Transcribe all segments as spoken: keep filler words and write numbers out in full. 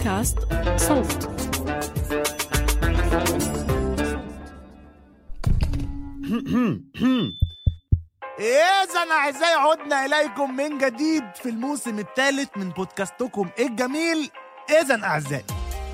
بودكاست صوت. إذن أعزائي عدنا إليكم من جديد في الموسم الثالث من بودكاستكم الجميل. إذن أعزائي،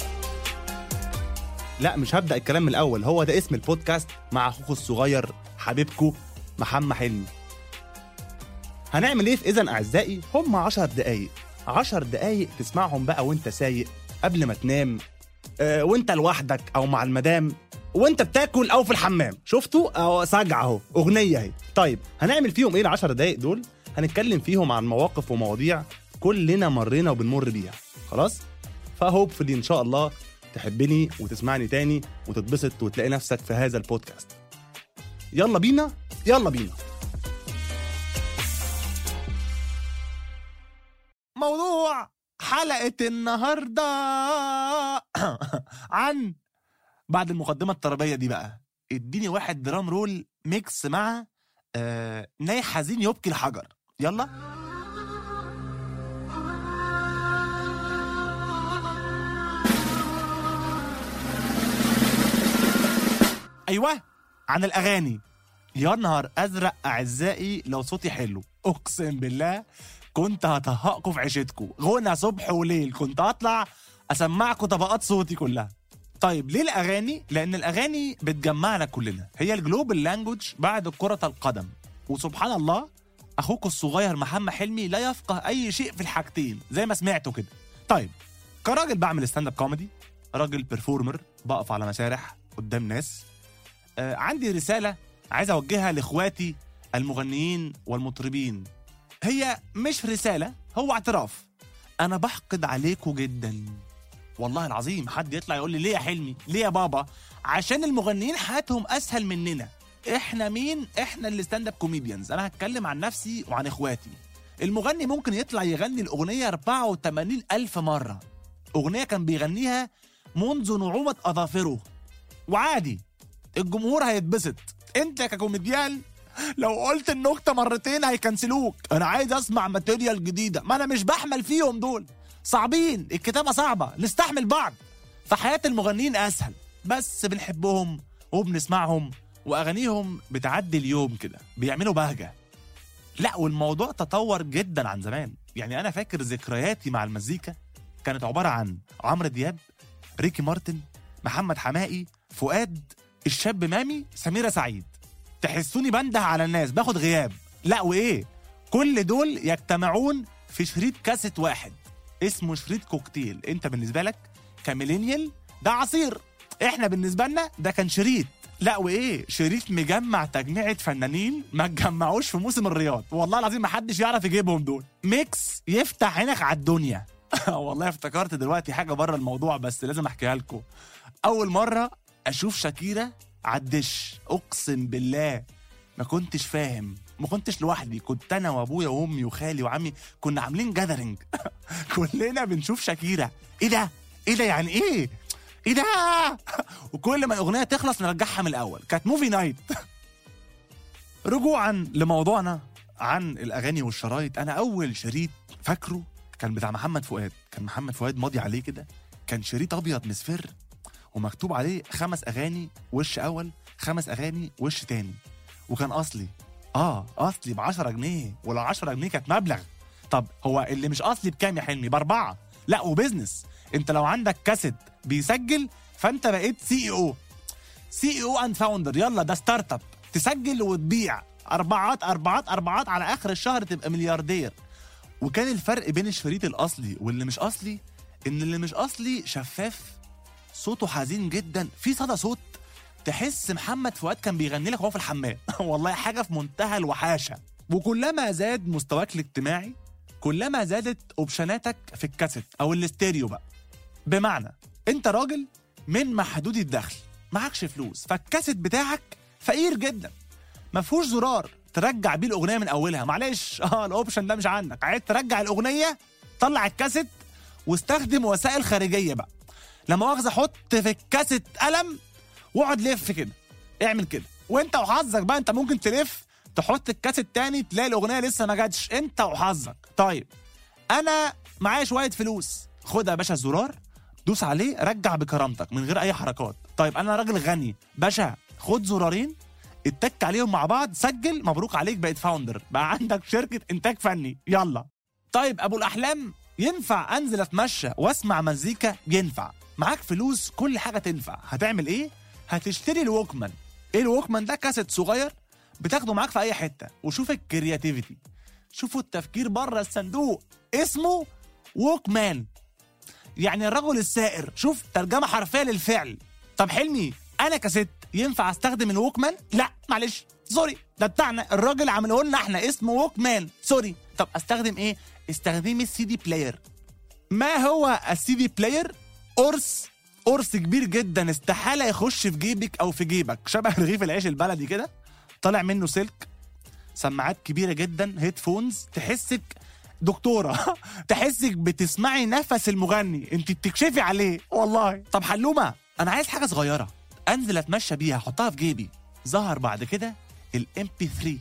لا مش هبدأ الكلام من الأول، هو ده اسم البودكاست مع أخوكم الصغير حبيبكم محمد حلمي. هنعمل إيه في إذن أعزائي؟ هم عشر دقايق عشر دقايق تسمعهم بقى وانت سايق، قبل ما تنام، أه وانت لوحدك أو مع المدام، وانت بتاكل او في الحمام. شفتوا او سجع اهو اغنيه اهي. طيب هنعمل فيهم ايه العشر دقايق دول؟ هنتكلم فيهم عن مواقف ومواضيع كلنا مرينا وبنمر بيها. خلاص، فهوبفلي ان شاء الله تحبني وتسمعني تاني وتتبسط وتلاقي نفسك في هذا البودكاست. يلا بينا يلا بينا. موضوع حلقه النهارده عن بعد المقدمة الطربية دي بقى اديني واحد درام رول ميكس مع آه ناي حزين يبكي الحجر. يلا. ايوه، عن الاغاني. يا نهار ازرق اعزائي لو صوتي حلو، اقسم بالله كنت هطهقكم في عيشتكم، غنى صبح وليل كنت هطلع اسمعكم طبقات صوتي كلها. طيب ليه الأغاني؟ لأن الأغاني بتجمعنا كلنا، هي الجلوبال لانجوج بعد كرة القدم. وسبحان الله أخوك الصغير محمد حلمي لا يفقه أي شيء في الحاجتين زي ما سمعتوا كده. طيب كراجل بعمل ستاند اب كوميدي، راجل بيرفورمر بقف على مسارح قدام ناس، آه عندي رسالة عايز أوجهها لإخواتي المغنيين والمطربين. هي مش رسالة، هو اعتراف. أنا بحقد عليكم جداً والله العظيم. حد يطلع يقول لي ليه يا حلمي؟ ليه يا بابا؟ عشان المغنيين حياتهم اسهل مننا. احنا مين؟ احنا اللي ستاند اب كوميديانز. انا هتكلم عن نفسي وعن اخواتي. المغني ممكن يطلع يغني الاغنيه أربعة وثمانين ألف مره، اغنيه كان بيغنيها منذ نعومه اظافره، وعادي الجمهور هيتبسط. انت ككوميديان لو قلت النكته مرتين هيكنسلوك. انا عايز اسمع ماتيريال جديده، ما انا مش بحمل فيهم دول، صعبين، الكتابة صعبة، نستحمل بعض. فحياة المغنيين أسهل، بس بنحبهم وبنسمعهم وأغانيهم بتعدي اليوم كده، بيعملوا بهجة. لا والموضوع تطور جدا عن زمان. يعني أنا فاكر ذكرياتي مع المزيكا كانت عبارة عن عمرو دياب، ريكي مارتن، محمد حمائي، فؤاد، الشاب مامي، سميرة سعيد. تحسوني بنده على الناس، باخد غياب. لا وإيه، كل دول يجتمعون في شريط كاسيت واحد اسمه شريط كوكتيل. انت بالنسبه لك كميلينيال ده عصير، احنا بالنسبه لنا ده كان شريط. لا وايه، شريط مجمع تجميعة فنانين ما تجمعوش في موسم الرياض، والله العظيم ما حدش يعرف يجيبهم دول. ميكس يفتح عينك على الدنيا. والله افتكرت دلوقتي حاجه بره الموضوع بس لازم احكيها لكم. اول مره اشوف شاكيرا على الدش، اقسم بالله ما كنتش فاهم، ما كنتش لوحدي، كنت انا وابويا وامي وخالي وعمي كنا عاملين جاذرينج كلنا بنشوف شاكيرا. ايه ده ايه ده يعني ايه ايه ده وكل ما الاغنيه تخلص نرجعها من الاول. كانت موفي نايت. رجوعا لموضوعنا عن الاغاني والشرايط، انا اول شريط فاكره كان بتاع محمد فؤاد. كان محمد فؤاد ماضي عليه كده، كان شريط ابيض مصفر ومكتوب عليه خمس اغاني وش اول، خمس اغاني وش تاني، وكان اصلي. اه اصلي بعشرة جنيه، ولا عشرة جنيه كانت مبلغ. طب هو اللي مش اصلي بكام يا حلمي؟ باربعة. لا وبزنس، انت لو عندك كاسيت بيسجل فانت بقيت سي او سي او اند فاوندر. يلا ده ستارت اب، تسجل وتبيع اربعات اربعات اربعات على اخر الشهر تبقى ملياردير. وكان الفرق بين الشريط الاصلي واللي مش اصلي ان اللي مش اصلي شفاف، صوته حزين جدا، في صدى صوت تحس محمد فؤاد كان بيغني لك وهو في الحمام. والله حاجه في منتهى الوحاشه. وكلما زاد مستواك الاجتماعي كلما زادت اوبشناتك في الكاسيت او الاستيريو بقى. بمعنى انت راجل من محدود الدخل، معكش فلوس، فالكاسيت بتاعك فقير جدا، ما فيهوش زرار ترجع بيه الاغنيه من اولها. معلش اه الاوبشن ده مش عندك، عايز ترجع الاغنيه طلع الكاسيت واستخدم وسائل خارجيه بقى. لما مؤاخذه حط في الكاسيت قلم واقعد لف كده، اعمل كده وانت وحظك بقى. انت ممكن تلف تحط الكاسيت تاني تلاقي الاغنيه لسه ما جاتش، انت وحظك. طيب انا معايا شويه فلوس، خدها يا باشا الزرار دوس عليه رجع بكرامتك من غير اي حركات. طيب انا راجل غني باشا، خد زرارين اتك عليهم مع بعض، سجل، مبروك عليك، بقيت فاوندر، بقى عندك شركه انتاج فني، يلا. طيب ابو الاحلام، ينفع انزل اتمشى واسمع مزيكا؟ ينفع. معاك فلوس كل حاجه تنفع. هتعمل ايه؟ هتشتري الووكمان. ايه الووكمان ده؟ كاسيت صغير بتاخده معاك في اي حته. وشوف الكرياتيفيتي، شوفوا التفكير بره الصندوق، اسمه ووكمان، يعني الرجل السائر. شوف ترجمه حرفيه للفعل. طب حلمي، انا كست ينفع استخدم الووكمان؟ لا معلش سوري، ده بتاعنا، الراجل عامله لنا احنا، اسمه ووكمان، سوري. طب استخدم ايه؟ استخدمي السي دي بلاير. ما هو السي دي بلاير؟ قرص قرص كبير جدا، استحاله يخش في جيبك او في جيبك، شبه رغيف العيش البلدي كده، طالع منه سلك، سماعات كبيره جدا، هيدفونز، تحسك دكتوره تحسك بتسمعي نفس المغني، انت بتكشفي عليه والله. طب حلومه، انا عايز حاجه صغيره انزل اتمشى بيها، احطها في جيبي. ظهر بعد كده الام بي ثري،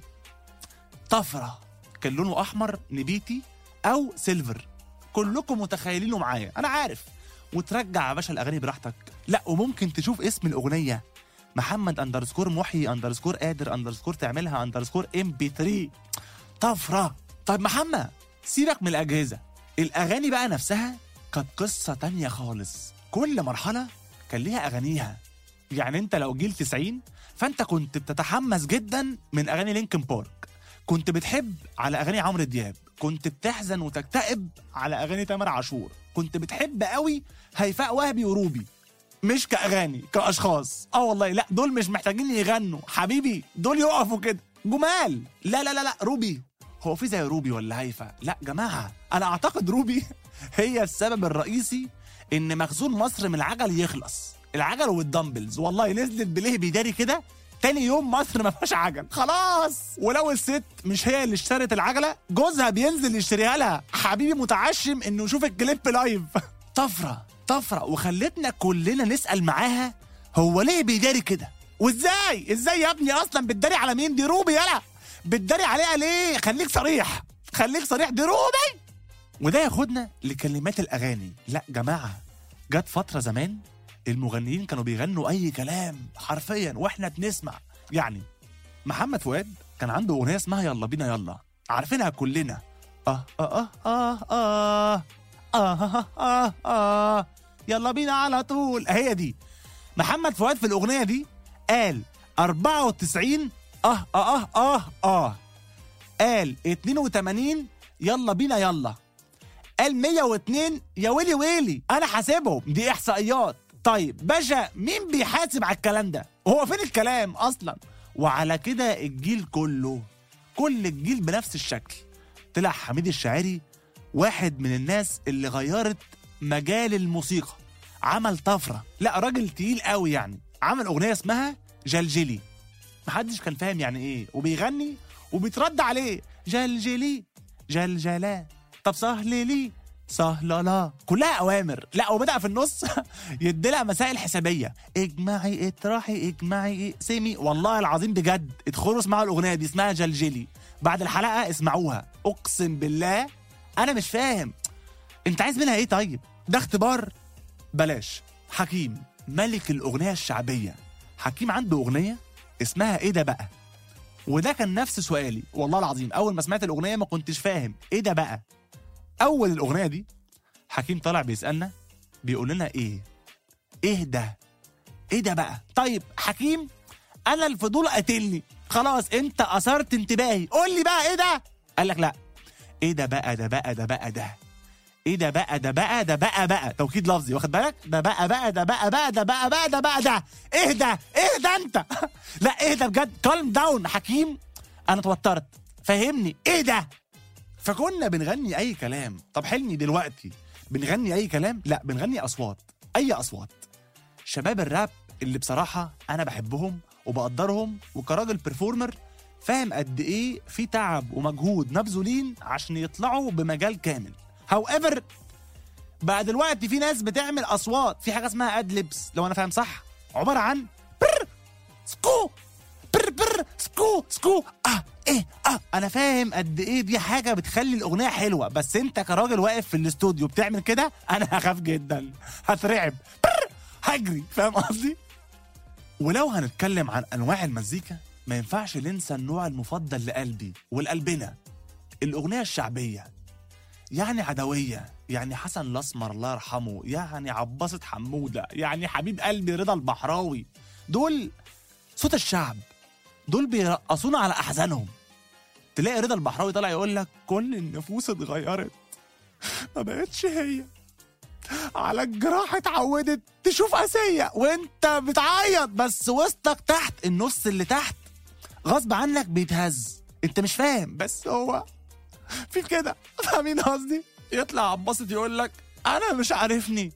طفره، كان لونه احمر نبيتي او سيلفر، كلكم متخيلينه معايا انا عارف. وترجع يا باشا الاغاني براحتك. لا وممكن تشوف اسم الاغنيه محمد اندرسكور محيي اندرسكور قادر اندرسكور تعملها اندرسكور ام بي ثري، طفره. طيب محمد، سيبك من الاجهزه، الاغاني بقى نفسها كانت قصه تانية خالص. كل مرحله كان ليها اغانيها. يعني انت لو جيل تسعين فانت كنت بتتحمس جدا من اغاني لينكن بارك، كنت بتحب على اغاني عمرو دياب، كنت بتحزن وتكتئب على اغاني تامر عاشور، كنت بتحب قوي هيفاء وهبي وروبي. مش كاغاني، كاشخاص. اه والله لا، دول مش محتاجين يغنوا حبيبي، دول يقفوا كده جمال. لا لا لا لا، روبي، هو في زي روبي ولا هيفا؟ لا جماعه، انا اعتقد روبي هي السبب الرئيسي ان مخزون مصر من العجل يخلص. العجل والدمبلز والله نزلت بليه بيداري كده، تاني يوم مصر ما فيهاش عجل خلاص. ولو الست مش هي اللي اشترت العجله، جوزها بينزل يشتريها لها حبيبي، متعشم انه يشوف الكليب لايف. طفره طفره، وخلتنا كلنا نسال معاها هو ليه بيداري كده؟ وازاي ازاي يا ابني اصلا بتداري على مين؟ دي روبي، يلا بتداري عليها ليه؟ خليك صريح خليك صريح، دي روبي. وده ياخدنا لكلمات الاغاني. لا جماعه، جت فتره زمان المغنيين كانوا بيغنوا اي كلام حرفيا واحنا بنسمع. يعني محمد فؤاد كان عنده اغنيه اسمها يلا بينا يلا، عارفينها كلنا. اه اه اه اه اه اه اه اه يلا بينا على طول، هي دي. محمد فؤاد في الاغنيه دي قال أربعة وتسعين اه اه اه اه اه قال اتنين وتمانين يلا بينا يلا، قال مية واتنين يا ويلي ويلي. انا حاسبهم، دي احصائيات. طيب باشا، مين بيحاسب على الكلام ده؟ هو فين الكلام اصلا؟ وعلى كده الجيل كله، كل الجيل بنفس الشكل. طلع حميد الشاعري واحد من الناس اللي غيرت مجال الموسيقى، عمل طفره. لا راجل تقيل قوي يعني، عمل اغنيه اسمها جلجلي، محدش كان فاهم يعني ايه، وبيغني وبيترد عليه جلجلي جلجلا، طب سهللي سهللا، كلها اوامر. لا وبدأ في النص يديلها مسائل حسابيه، اجمعي اطرحي اجمعي اقسمي. والله العظيم بجد ادخلوا اسمعوا الاغنيه دي، اسمها جلجلي، بعد الحلقه اسمعوها، اقسم بالله انا مش فاهم انت عايز منها ايه. طيب ده اختبار. بلاش. حكيم ملك الاغنيه الشعبيه، حكيم عنده اغنيه اسمها ايه ده بقى، وده كان نفس سؤالي والله العظيم. اول ما سمعت الاغنيه ما كنتش فاهم ايه ده بقى. اول الاغنيه دي حكيم طالع بيسالنا، بيقول لنا ايه ايه ده ايه ده بقى. طيب حكيم، انا الفضول قاتلني خلاص، انت اثرت انتباهي، قول لي بقى ايه ده. قال لك لا، ايه ده بقى ده بقى ده بقى ده ايه ده بقى ده بقى ده بقى بقى توكيد لفظي، واخد بالك؟ ده بقى بقى ده بقى بقى ده بقى بقى ده بقى ده ايه ده ايه ده انت لا ايه ده بجد، كالم داون حكيم، انا اتوترت، فهمني ايه ده. فكنا بنغني اي كلام. طب حلمي دلوقتي بنغني اي كلام؟ لا بنغني اصوات، اي اصوات. شباب الراب اللي بصراحه انا بحبهم وبقدرهم، وكراجل بيرفورمر فاهم قد ايه في تعب ومجهود مبذولين عشان يطلعوا بمجال كامل. however بقى دلوقتي في ناس بتعمل اصوات، في حاجه اسمها اد ليبس لو انا فاهم صح، عباره عن بر سكو بر بر سكو سكو اه ايه اه انا فاهم قد ايه دي حاجه بتخلي الاغنيه حلوه، بس انت كراجل واقف في الاستوديو بتعمل كده انا هخاف جدا، هترعب، هجري. فاهم قصدي؟ ولو هنتكلم عن انواع المزيكا ما ينفعش ننسى النوع المفضل لقلبي ولقلبنا، الاغنيه الشعبيه. يعني عدويه، يعني حسن الاسمر الله يرحمه، يعني عباسة حموده، يعني حبيب قلبي رضا البحراوي. دول صوت الشعب، دول بيرقصونا على احزانهم. تلاقي رضا البحراوي طلع يقول لك كل النفوس اتغيرت ما بقتش هي، على الجراح اتعودت تشوف قاسية، وانت بتعيط بس وسطك تحت، النص اللي تحت غصب عنك بيتهز. انت مش فاهم بس هو في كده. فاهمين قصدي؟ يطلع عباسط يقول لك انا مش عارفني،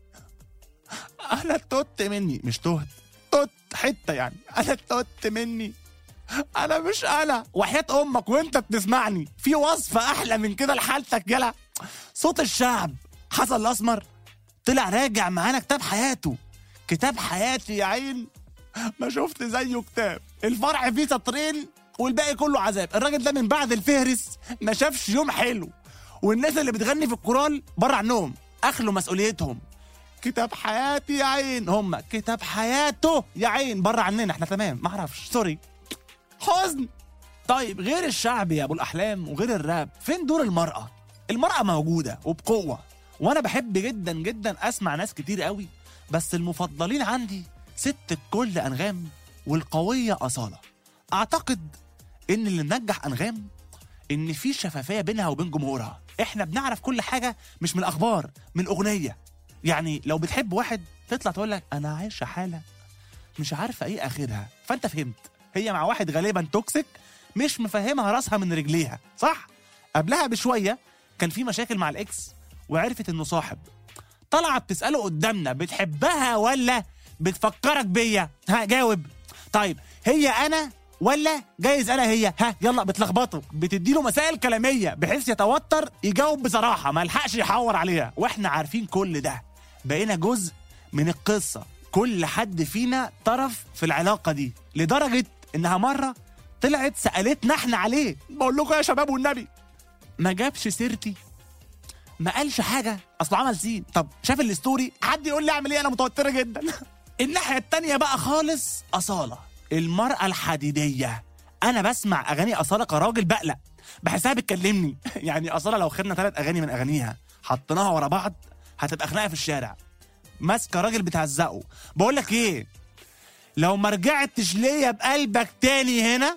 انا التوت مني، مش تهت، توت حته يعني، انا التوت مني، انا مش انا، وحياة امك وانت بتسمعني في وصفه احلى من كده لحالتك. يلا صوت الشعب. حسن الاسمر طلع راجع معانا كتاب حياته، كتاب حياتي يا عين ما شفت زيه كتاب، الفرع فيه سطرين والباقي كله عذاب. الراجل ده من بعد الفهرس ما شافش يوم حلو، والناس اللي بتغني في الكورال بره عنهم اخلوا مسؤوليتهم. كتاب حياتي يا عين، هم كتاب حياته يا عين بره عننا، احنا تمام ما اعرفش، سوري، حزن. طيب غير الشعب يا ابو الاحلام وغير الراب، فين دور المرأة؟ المرأة موجودة وبقوة، وانا بحب جدا جدا اسمع ناس كتير قوي، بس المفضلين عندي ست الكل انغام والقوية أصالة. اعتقد ان اللي منجح انغام ان في شفافية بينها وبين جمهورها. احنا بنعرف كل حاجة مش من الاخبار، من اغنية. يعني لو بتحب واحد تطلع تقول لك انا عايشة حالة مش عارفة ايه اخرها، فانت فهمت هي مع واحد غالبا توكسيك مش مفهمها راسها من رجليها، صح؟ قبلها بشوية كان في مشاكل مع الاكس وعرفت انه صاحب، طلعت بتسأله قدامنا بتحبها ولا بتفكرك بيا؟ ها جاوب. طيب هي انا ولا جايز انا هي؟ ها يلا بتلخبطه، بتديله مسائل كلاميه بحيث يتوتر يجاوب بصراحه ما يلحقش يحور عليها. واحنا عارفين كل ده، بقينا جزء من القصه، كل حد فينا طرف في العلاقه دي، لدرجه انها مره طلعت سالتنا احنا عليه. بقول لكم يا شباب والنبي ما جابش سيرتي، ما قالش حاجه، اصله عمل سين. طب شاف الستوري، حد يقول لي اعمل ايه؟ انا متوتره جدا. الناحيه التانيه بقى خالص اصاله، المرأة الحديدية. أنا بسمع أغاني أصالة كراجل بقلق، بحسها بتكلمني. يعني أصالة لو خدنا ثلاث أغاني من أغانيها حطيناها ورا بعض هتبقى خناقة في الشارع، ماسكة راجل بتهزقه. بقول لك إيه، لو ما رجعتش ليا بقلبك تاني هنا،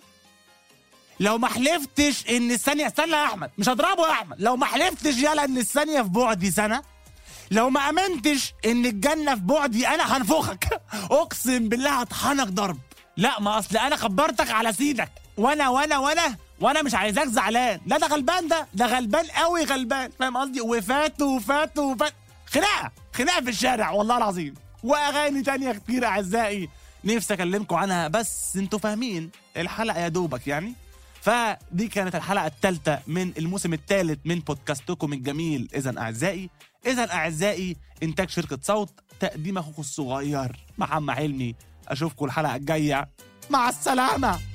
لو ما حلفتش إن الثانية، استنى يا أحمد مش هضربه يا أحمد، لو ما حلفتش يلا إن الثانية في بعدي سنة، لو ما أمنتش إن الجنة في بعدي أنا هنفخك. أقسم بالله هطحنك ضرب. لا ما اصل انا خبرتك على سيدك، وانا وانا وانا وانا مش عايزاك زعلان. لا ده غلبان، ده ده غلبان قوي غلبان، فاهم قصدي؟ وفات وفات وفات، خناقه خناقه في الشارع والله العظيم. واغاني تانية كتير اعزائي نفسي اكلمكم عنها، بس انتوا فاهمين الحلقه يا دوبك يعني. فدي كانت الحلقه الثالثه من الموسم الثالث من بودكاستكم الجميل اذا اعزائي. اذا اعزائي انتاج شركه صوت، تقديم اخوكم الصغير محمد حلمي. اشوفكم الحلقه الجايه، مع السلامه.